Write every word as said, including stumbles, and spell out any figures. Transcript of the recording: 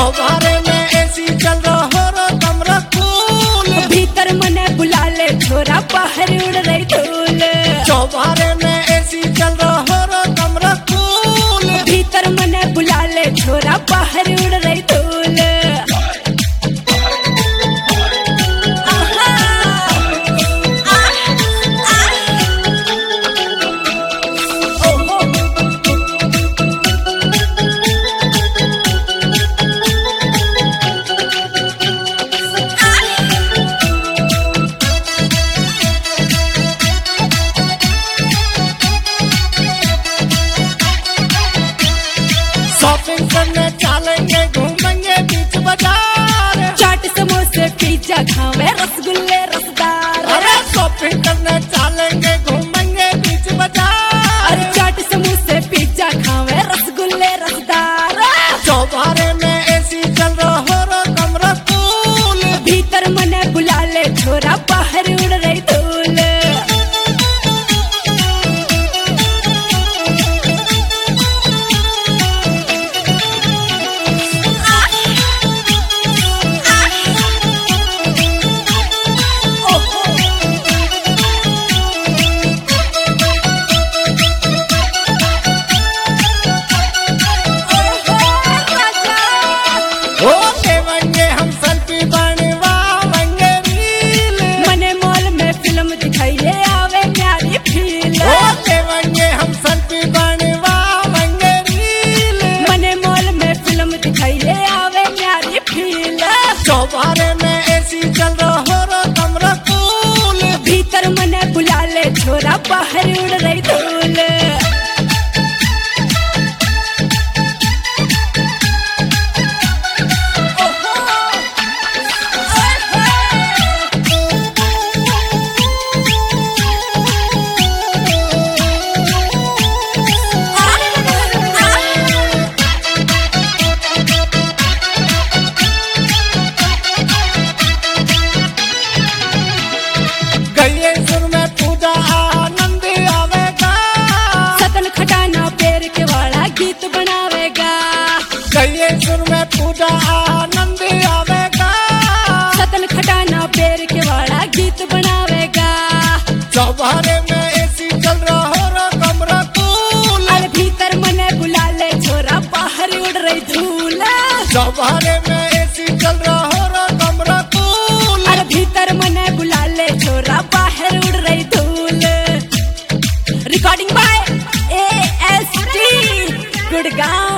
चौबारे में एसी चल रहा हो रो कमरा कूल, भीतर मने बुला ले छोरा बाहर उड़ रही धूल। चौबारे में एसी चल रहा हो रो कमरा कूल, भीतर मने बुला ले छोरा बाहर उड़ रही धूल। आहा, आह, आह, ओहो, शॉपिंग करने चलेंगे घूमेंगे बीच बाजार, चाट समोसे पिज्जा खावे रसगुल्ले रसदार। अरे शॉपिंग करने चलेंगे घूमेंगे बीच बाजार, अरे चाट समोसे पिज्जा खावे रसगुल्ले रसदार। चौबारे में एसी चल रहा हो रो कमरा कूल, भीतर मने बुला ले छोरा बाहर उड़ रही धूल। ओ देवेंगे हम सेल्फी बनवाएंगे रील, मने मॉल में फिल्म दिखाइए आवे प्यारी फील। ओ देवेंगे हम सेल्फी बनवाएंगे रील, मने मॉल में फिल्म दिखाइए आवे प्यारी फील। चौबारे में एसी चल रहा हो रो कमरा कूल, भीतर मने बुला ले छोरा बाहर उड़ रही धूल। गलिए सुर में पूजा आनंद आवेगा, सतन खटाना पैर के वाला गीत बनावेगा। गलिए सुर में पूजा आनंद आवेगा, सतन खटाना पैर के वाला गीत बनावेगा। चौबारे में एसी चल रहा हो रो कमरा कूल, अरे भीतर मने बुला ले छोरा बाहर उड़ रही धूल। चौबारे में एसी चल रहा हो रो कमरा कूल, अरे भीतर मने बुला ले छोरा बाहर उड़ रही धूल। Recording by A S T Gurgaon.